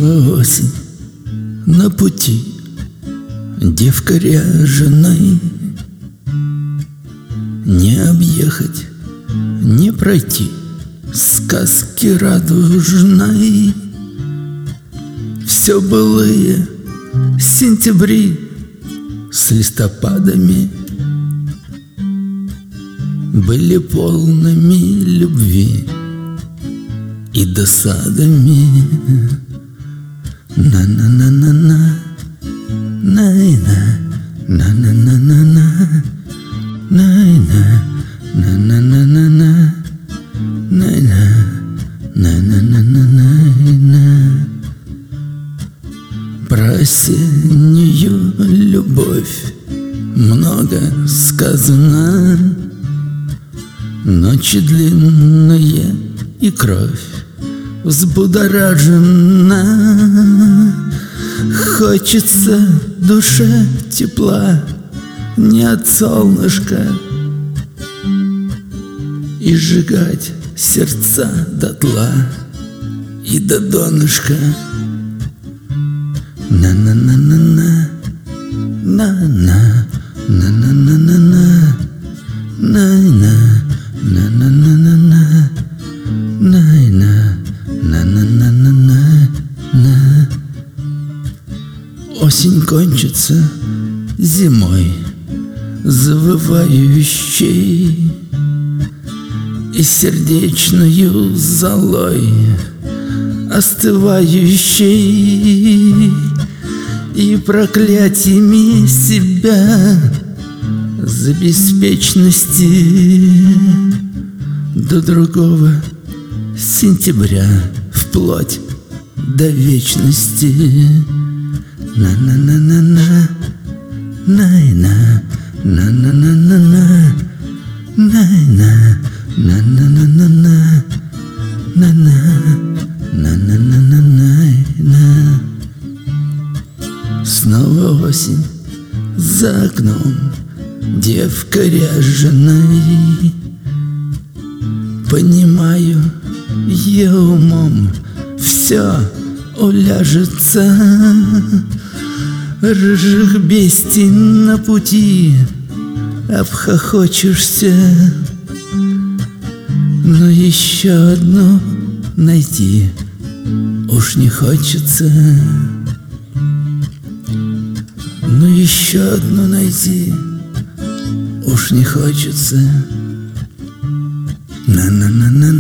Снова осень на пути, девка ряженой. Не объехать, не пройти сказки радужной. Все былые сентябри с листопадами были полными любви и досадами. На-на-на-на-на, на-на, на-на-на-на-на, на-на, на-на-на-на-на, на-на, на-на-на-на-на. Про осеннюю любовь много сказано. Ночи длинные и кровь взбудоражена. Хочется душе тепла не от солнышка и сжигать сердца дотла и до донышка. На-на-на-на-на, на-на, на-на-на-на-на, на-на, на-на-на-на-на, на-на, на-на-на-на-на. Осень кончится зимой завывающей и сердечною золой остывающей, и проклятиями себя за беспечности до другого сентября вплоть до вечности. На-на-на-на-на, на-на, на-на-на-на-на, на-на, на-на-на-на-на, на-на, на-на-на-на-на. Снова осень за окном, девка ряженой. Понимаю я умом, все уляжется. Рыжих бестий на пути обхохочешься, но еще одну найти уж не хочется. Но еще одну найти уж не хочется. На-на-на-на.